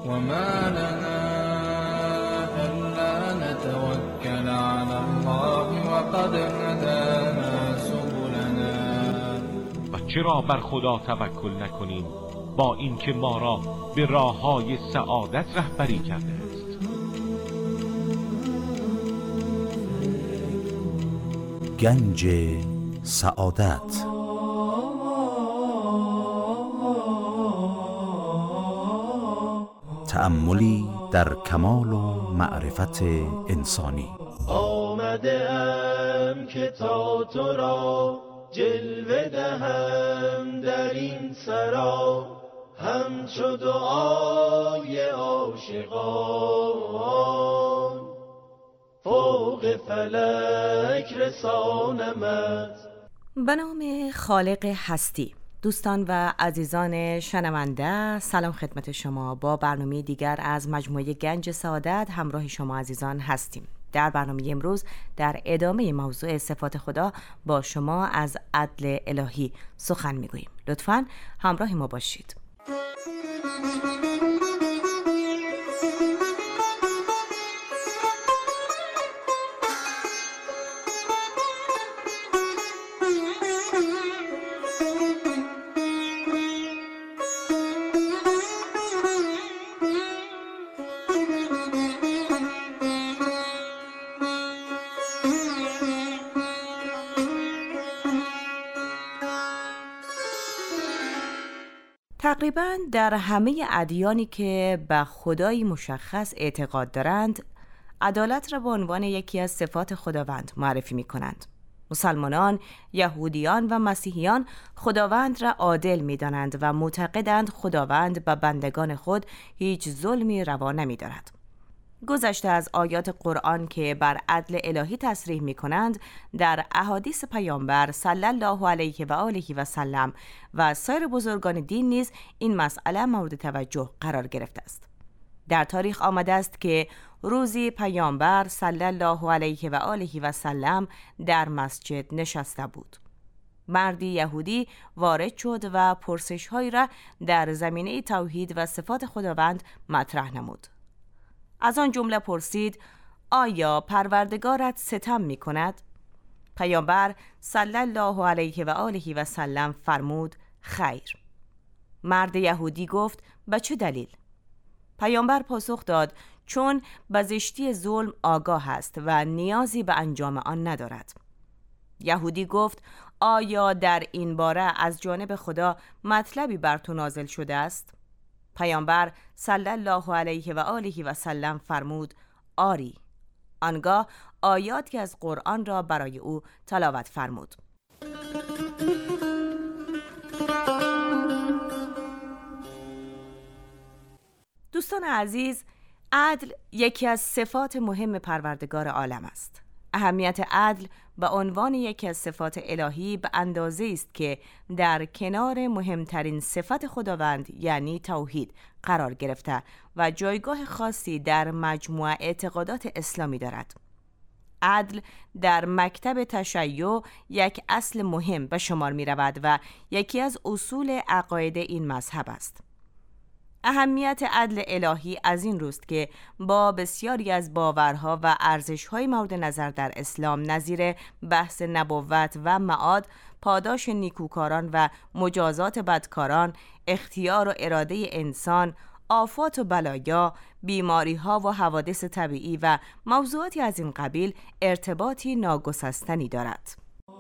وما لنا ألا نتوكل على الله وقد هدانا سبلنا. و چرا بر خدا توکل نکنیم با اینکه ما را به راه‌های سعادت رهبری کرده است. گنج سعادت. تأملی در کمال و معرفت انسانی. آمده ام که تا تو را جلوه دهم در این سرا، همچو دعای عاشقان فوق فلک رسانمت. به نام خالق هستی. دوستان و عزیزان شنونده، سلام خدمت شما. با برنامه دیگر از مجموعه گنج سعادت همراه شما عزیزان هستیم. در برنامه امروز در ادامه موضوع صفات خدا با شما از عدل الهی سخن میگوییم. لطفاً همراه ما باشید. تقریباً در همه ادیانی که به خدایی مشخص اعتقاد دارند، عدالت را به عنوان یکی از صفات خداوند معرفی می کنند. مسلمانان، یهودیان و مسیحیان خداوند را عادل می دانند و معتقدند خداوند به بندگان خود هیچ ظلمی روا نمی دارد. گذشته از آیات قرآن که بر عدل الهی تصریح می کنند، در احادیث پیامبر صلی الله علیه و آله و سلم و سایر بزرگان دین نیز این مسئله مورد توجه قرار گرفته است. در تاریخ آمده است که روزی پیامبر صلی الله علیه و آله و سلم در مسجد نشسته بود. مردی یهودی وارد شد و پرسش‌هایی را در زمینه توحید و صفات خداوند مطرح نمود. از آن جمله پرسید: آیا پروردگارت ستم می کند؟ پیامبر صلی الله علیه و آله و سلم فرمود: خیر. مرد یهودی گفت: به چه دلیل؟ پیامبر پاسخ داد: چون به زشتی ظلم آگاه است و نیازی به انجام آن ندارد. یهودی گفت: آیا در این باره از جانب خدا مطلبی بر تو نازل شده است؟ پیامبر صلی الله علیه و آله و سلم فرمود: آری. آنگاه آیاتی از قرآن را برای او تلاوت فرمود. دوستان عزیز، عدل یکی از صفات مهم پروردگار عالم است. اهمیت عدل به عنوان یکی از صفات الهی به اندازه است که در کنار مهمترین صفت خداوند یعنی توحید قرار گرفته و جایگاه خاصی در مجموعه اعتقادات اسلامی دارد. عدل در مکتب تشیع یک اصل مهم به شمار می رود و یکی از اصول عقاید این مذهب است. اهمیت عدل الهی از این روست که با بسیاری از باورها و ارزش‌های مورد نظر در اسلام نظیر بحث نبوت و معاد، پاداش نیکوکاران و مجازات بدکاران، اختیار و اراده انسان، آفات و بلایا، بیماری‌ها و حوادث طبیعی و موضوعاتی از این قبیل ارتباطی ناگسستنی دارد.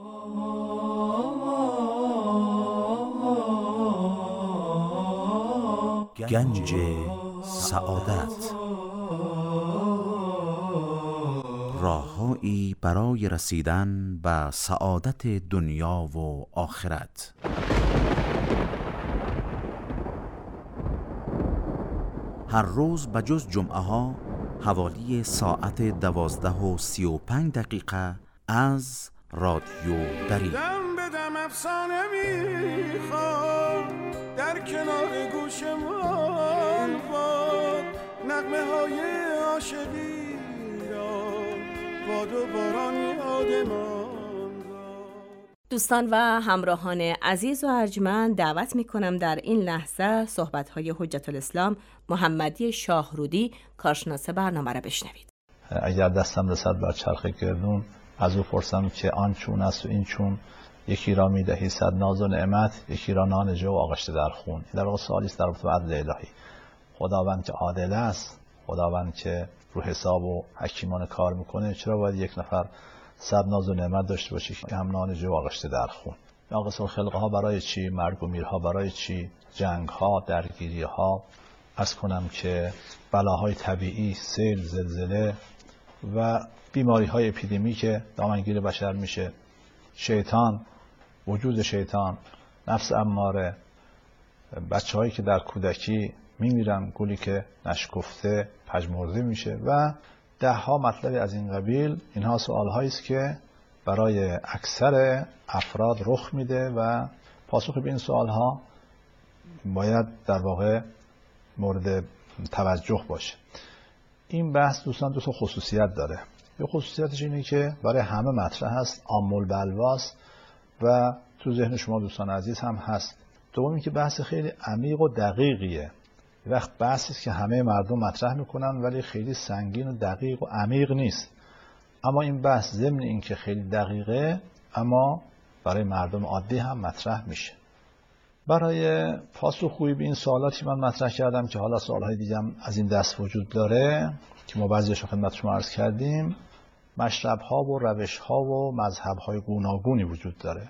گنج سعادت. راههایی برای رسیدن به سعادت دنیا و آخرت. هر روز بجز جمعه ها حوالی ساعت 12:35 از رادیو دری دم به دم افسانه میخواد در کنار گوشمان باد، نغمه های عاشقی را باد و باران یادمان. دوستان و همراهان عزیز و ارجمند، دعوت میکنم در این لحظه صحبت‌های حجت الاسلام محمدی شاهرودی کارشناس برنامه را بشنوید. اگر دستم رسد بر چرخ گردون، از او پرسم که آن چون است و این چون، یکی را میدهی صد ناز و نعمت، یکی را نان جو آغشته در خون. در واقع سوالی است در رابطه با عدل الهی. خداوند که عادل است، خداوند که رو حساب و حکیمانه کار میکنه، چرا باید یک نفر صد ناز و نعمت داشته باشه که هم نان جو آغشته در خون؟ ناقص الخلقه ها برای چی؟ مرگ و میرها برای چی؟ جنگ ها، درگیری ها، عرض کنم که بلاهای طبیعی، سیل، زلزله و بیماری های اپیدمی که دامنگیر بشر میشه، شیطان، وجود شیطان، نفس اماره، بچه هایی که در کودکی میمیرن، گلی که نشکفته پژمرده میشه و ده ها مطلبی از این قبیل. اینها سوال هایی است که برای اکثر افراد رخ میده و پاسخ به این سوال ها باید در واقع مورد توجه باشه. این بحث دوستان دو تا خصوصیت داره. یه خصوصیتش اینه که برای همه مطرح هست، عام البلواست و تو ذهن شما دوستان عزیز هم هست. دومی که بحث خیلی عمیق و دقیقیه. وقت بحثی است که همه مردم مطرح میکنن ولی خیلی سنگین و دقیق و عمیق نیست. اما این بحث ضمن این که خیلی دقیقه، اما برای مردم عادی هم مطرح میشه. برای پاسخگویی به این سوالاتی من مطرح کردم که حالا سوالهای دیگه هم از این دست وجود داره که ما بعضیش خدمت شما عرض کردیم. مشرب‌ها و روش‌ها و مذهب‌های گوناگونی وجود داره.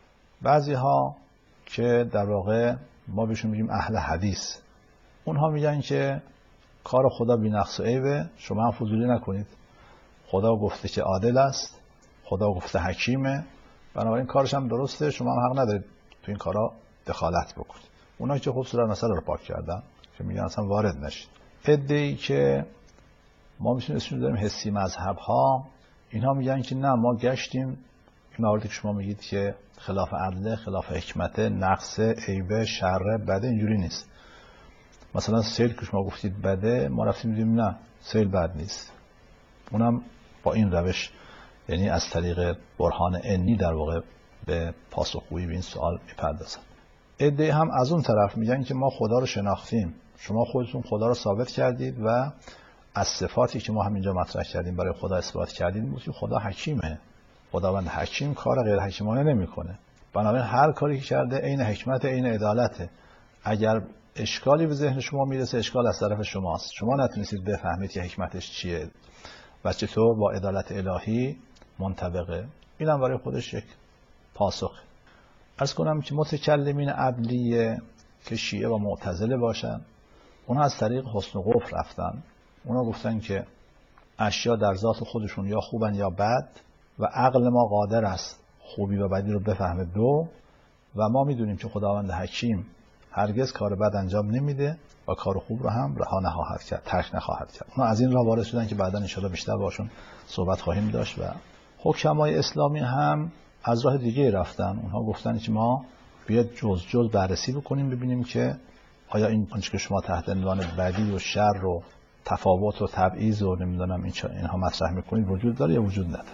بعضی‌ها که در واقع ما بهشون میگیم اهل حدیث، اونها میگن که کار خدا بی‌نقص و عیبه، شما هم فضولی نکنید. خدا گفته که عادل است، خدا گفته حکیمه، بنابراین کارش هم درسته، شما هم حق ندارید تو این کارا دخالت بکنید. اونایی که خوب صورت مسئله رو پاک کردن که میگن اصلا وارد نشید. عده‌ای که ما میتونیم اسمش بذاریم حسی مذهب ها، اینها میگن که نه، ما گشتیم، این مواردی که شما میگید که خلاف عدل، خلاف حکمت، نقص، عیبه، شر، بده، اینجوری نیست. مثلا سیل که شما گفتید بده، ما رفتیم دیدیم نه، سیل بد نیست. اونم با این روش، یعنی از طریق برهان علمی در واقع به پاسخگویی به این سوال میپردازن. عده هم از اون طرف میگن که ما خدا رو شناختیم، شما خودتون خدا رو ثابت کردید و از صفاتی که ما هم اینجا مطرح کردیم برای خدا اثبات کردیم بود که خدا حکیمه. خداوند حکیم کار غیر حکیمانه نمیکنه. بنابراین هر کاری که کرده عین حکمت، عین عدالته. اگر اشکالی به ذهن شما میرسه، اشکال از طرف شماست. شما نتونستید بفهمید که حکمتش چیه و چطور با عدالت الهی منطبقه. اینم برای خودش یک پاسخ. عرض کنم که متکلمین عدلیه که شیعه و معتزله باشن، اونها از طریق حسن و قفل رفتن. اونا گفتن که اشیا در ذات خودشون یا خوبن یا بد و عقل ما قادر است خوبی و بدی رو بفهمه دو، و ما میدونیم که خداوند حکیم هرگز کار بد انجام نمیده و کار خوب رو هم رها نخواهد کرد، ترک نخواهد کرد. اونا از این راه وارد شدن که بعداً ان شاءالله بیشتر باشون صحبت خواهیم داشت. و حکمای اسلامی هم از راه دیگه رفتن. اونها گفتن که ما بیاید جز بررسی بکنیم، ببینیم که آیا این آنچه که شما تحت عنوان بدی و شر و تفاوت و تبعیض و نمیدونم اینها مطرح میکنید وجود داره یا وجود نداره.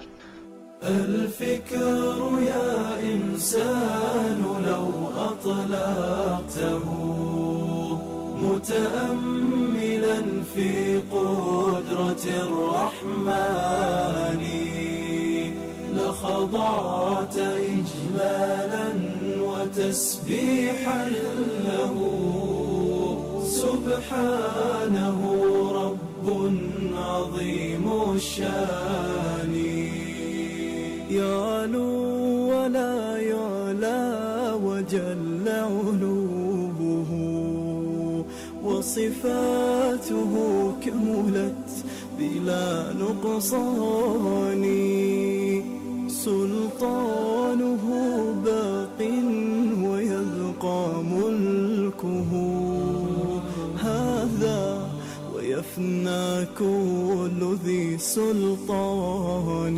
الفكر يا إنسان لو أطلقته متأملا في قدرة الرحمن لخضعت إجلالا وتسبيحا له سبحانه رب عظيم الشان يعلو ولا يعلى وجل علوه وصفاته كملت بلا نقصان سلطانه باق ويبقى ملكه هذا ويفنى كل ذي سلطان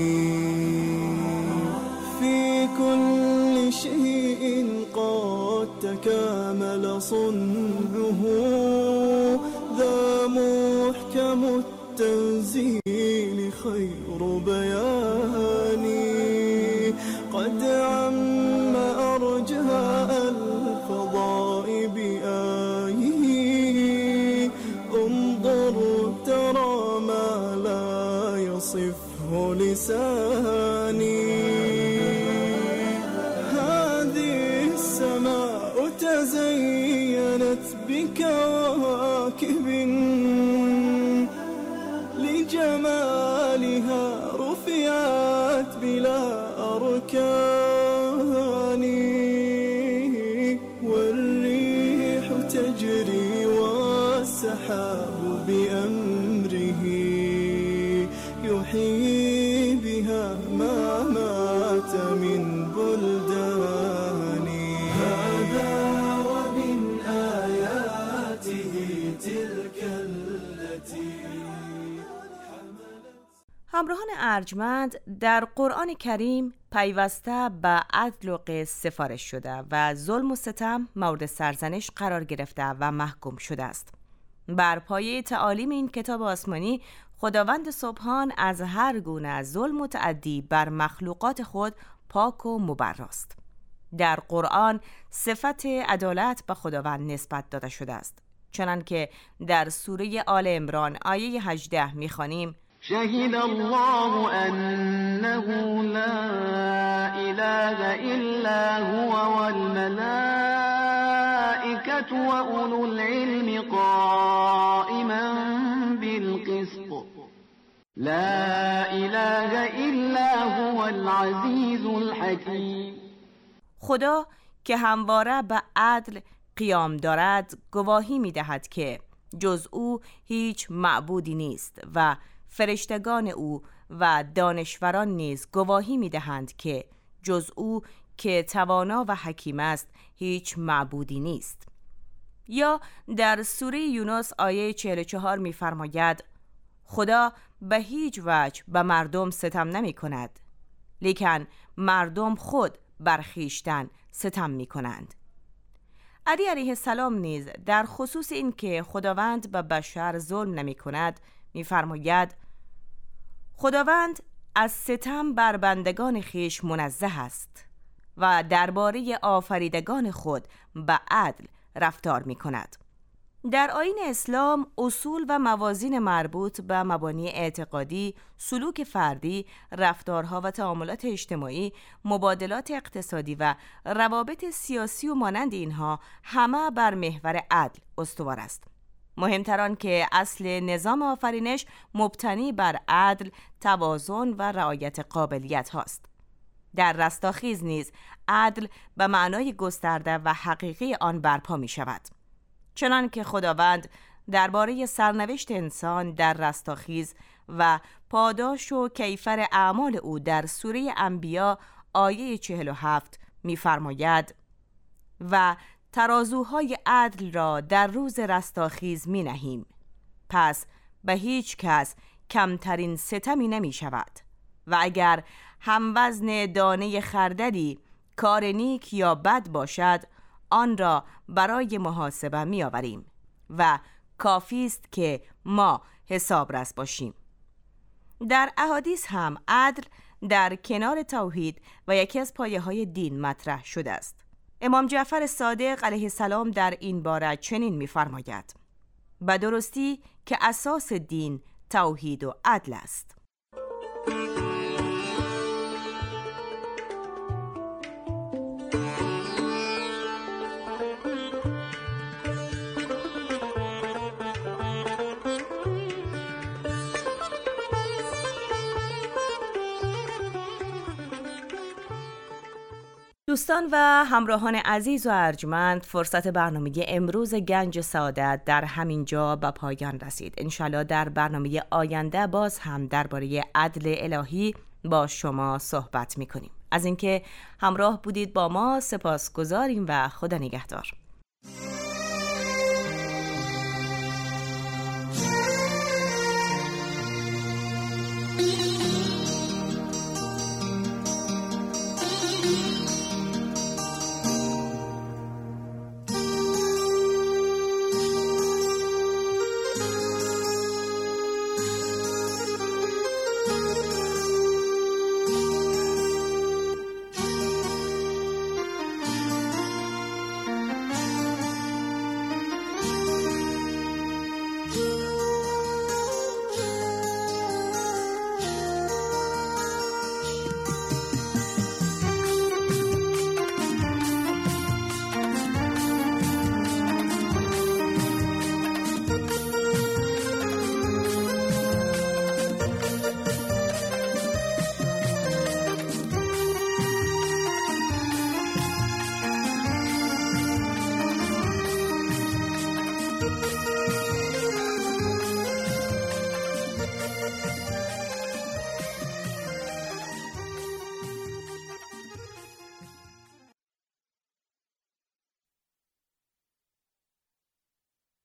في كل شيء قد تكامل صنعه ذا محكم التنزيل خير بيان قد عم أرجاء الفضاء بآيه انظر ترى ما لا يصفه لساني هذه السماء تزينت بكواكب لجمالها رفعت بلا أركان والريح تجري والسحاب بأمره يحيي بها ما مات من بلدان هذا ومن آياته تلك التي همراهان ارجمند، در قرآن کریم پیوسته به عدل و قسط سفارش شده و ظلم و ستم مورد سرزنش قرار گرفته و محکوم شده است. بر پایه تعالیم این کتاب آسمانی، خداوند سبحان از هر گونه ظلم و تعدی بر مخلوقات خود پاک و مبراست. در قرآن صفت عدالت به خداوند نسبت داده شده است، چنانکه در سوره آل عمران آیه 18 می‌خوانیم: شهد الله أنه لا إله إلا هو والملائكة وأولو العلم قائما بالقسط لا إله إلا هو العزيز الحكيم. خدا که همواره به عدل قیام دارد گواهی می‌دهد که جز او هیچ معبودی نیست و فرشتگان او و دانشوران نیز گواهی می‌دهند که جز او که توانا و حکیم است هیچ معبودی نیست. یا در سوره یونس آیه 44 می‌فرماید: خدا به هیچ وجه به مردم ستم نمی کند، لیکن مردم خود بر خویشتن ستم می کنند. علی علیه السلام نیز در خصوص این که خداوند به بشر ظلم نمی کند می فرماید: خداوند از ستم بر بندگان خویش منزه است و درباره آفریدگان خود به عدل رفتار می کند. در آیین اسلام اصول و موازین مربوط به مبانی اعتقادی، سلوک فردی، رفتارها و تعاملات اجتماعی، مبادلات اقتصادی و روابط سیاسی و مانند اینها همه بر محور عدل استوار است. مهمتر آن که اصل نظام آفرینش مبتنی بر عدل، توازن و رعایت قابلیت هاست. در رستاخیز نیز عدل به معنای گسترده و حقیقی آن برپا می شود. چنان که خداوند درباره سرنوشت انسان در رستاخیز و پاداش و کیفر اعمال او در سوره انبیا آیه 47 می‌فرماید: و ترازوهای عدل را در روز رستاخیز می نهیم، پس به هیچ کس کمترین ستمی نمی شود و اگر هم وزن دانه خردلی کار نیک یا بد باشد آن را برای محاسبه می آوریم و کافی است که ما حسابرس باشیم. در احادیث هم عدل در کنار توحید و یکی از پایه‌های دین مطرح شده است. امام جعفر صادق علیه السلام در این باره چنین می‌فرماید: به درستی که اساس دین توحید و عدل است. دوستان و همراهان عزیز و ارجمند، فرصت برنامه امروز گنج سعادت در همین جا به پایان رسید. انشالله در برنامه آینده باز هم درباره عدل الهی با شما صحبت می‌کنیم. از اینکه همراه بودید با ما سپاسگزاریم و خدا نگهدار.